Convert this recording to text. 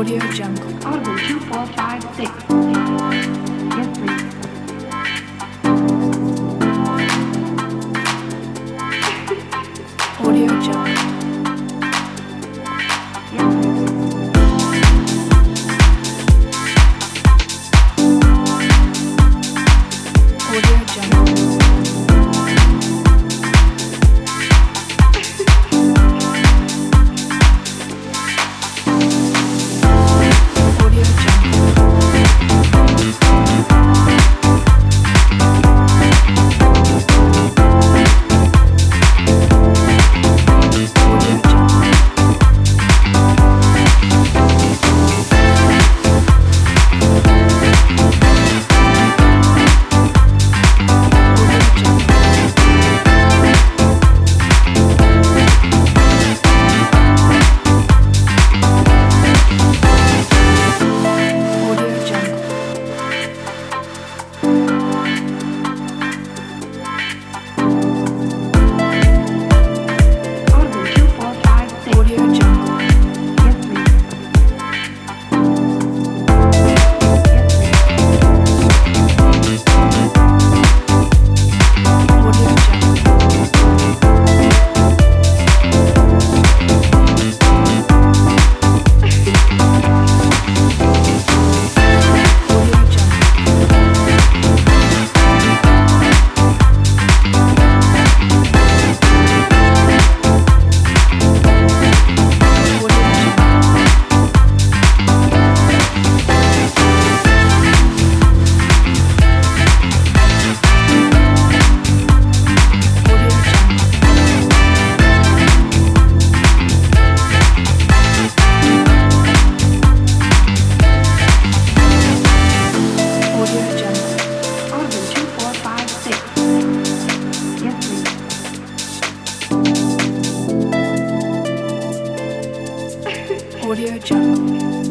Audio Jungle. Audible 2456. Yes, please. Audio Jungle. Yes, please. Audio Jungle. Audio Jungle. Audio Jungle. Audio Jungle. Audio Jungle. Audible 2456. Audio Jungle. Yes, please. Audio Jungle. Audio Jungle. Audio Jungle. Audio Jungle. Audio Jungle. Audible 2456. Yes, please. Audio Jungle.